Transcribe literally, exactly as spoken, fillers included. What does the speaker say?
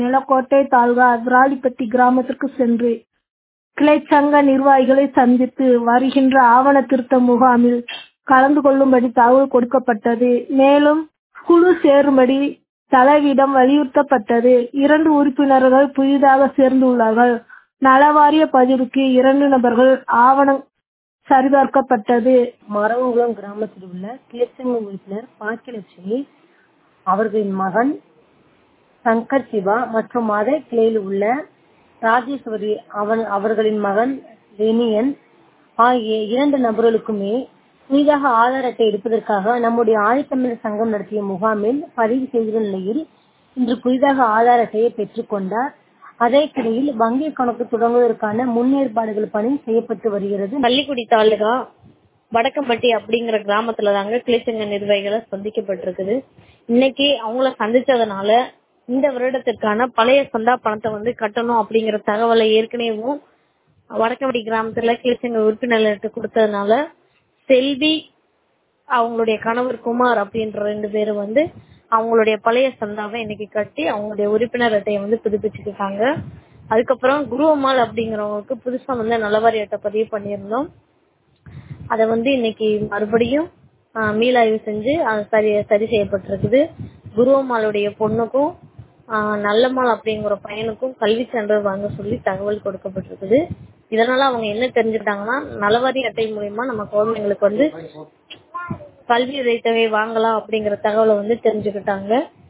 நிலக்கோட்டை தாலுகா விராலிப்பட்டி கிராமத்திற்கு சென்று கிளைச்சங்க நிர்வாகிகளை சந்தித்து வருகின்ற ஆவண திருத்த முகாமில் கலந்து கொள்ளும்படி தகவல் கொடுக்கப்பட்டது. மேலும் குழு சேரும்படி தலைவியிடம் வலியுறுத்தப்பட்டது. இரண்டு உறுப்பினர்கள் புதிதாக சேர்ந்துள்ளார்கள். நலவாரிய பதிவுக்கு இரண்டு நபர்கள் ஆவணம் சரிபார்க்கப்பட்டது. மரவங்குளம் கிராமத்தில் உள்ள கிளைச்சங்க உறுப்பினர் பாக்கியலட்சுமி அவர்களின் மகன் சங்கர் சிவா மற்றும் அதே கிளையில் உள்ள ராஜேஸ்வரி அவன் அவர்களின் மகன் ரெனியன் ஆகிய இரண்டு நபர்களுக்குமே புதிதாக ஆதார் அட்டை எடுப்பதற்காக நம்முடைய ஆதித்தமிழர் சங்கம் நடத்திய முகாமில் பதிவு செய்த நிலையில் இன்று புதிதாக ஆதார் அட்டையை பெற்றுக் கொண்டார். அதே கிளையில் வங்கி கணக்கு தொடங்குவதற்கான முன்னேற்பாடுகள் பணி செய்யப்பட்டு வருகிறது. பள்ளிக்குடி தாலுகா வடக்கம்பட்டி அப்படிங்கிற கிராமத்துல தாங்க கிளைச்சங்க நிர்வாகிகளை சந்திக்கப்பட்டிருக்குது. இன்னைக்கு அவங்கள சந்திச்சதுனால இந்த வருடத்திற்கான பழைய சந்தா பணத்தை வந்து கட்டணும் அப்படிங்கிற தகவலை ஏற்கனவே வடக்கம்பட்டி கிராமத்துல கிளைச்சங்க உறுப்பினர்களுக்கு கொடுத்ததுனால செல்வி அவங்களுடைய கணவர் குமார் அப்படின்ற ரெண்டு பேரும் வந்து அவங்களுடைய பழைய சந்தாவை இன்னைக்கு கட்டி அவங்களுடைய உறுப்பினர் அட்டையை வந்து புதுப்பிச்சுக்கிட்டாங்க. அதுக்கப்புறம் குருவம்மாள் அப்படிங்கிறவங்களுக்கு புதுசா வந்து நலவாரி அட்டை பதிவு பண்ணியிருந்தோம். அதை வந்து இன்னைக்கு மறுபடியும் மீளாய்வு செஞ்சு சரி சரி செய்யப்பட்டிருக்குது. குருவம்மாளுடைய பொண்ணுக்கும் நல்லம்மாள் அப்படிங்கிற பையனுக்கும் கல்வி சான்றிதழ் வாங்க சொல்லி தகவல் கொடுக்கப்பட்டிருக்குது. இதனால அவங்க என்ன தெரிஞ்சுக்கிட்டாங்கன்னா நலவாரி அட்டை மூலியமா நம்ம குழந்தைங்களுக்கு வந்து கல்வி உதவித்தொகை வாங்கலாம் அப்படிங்கிற தகவலை வந்து தெரிஞ்சுக்கிட்டாங்க.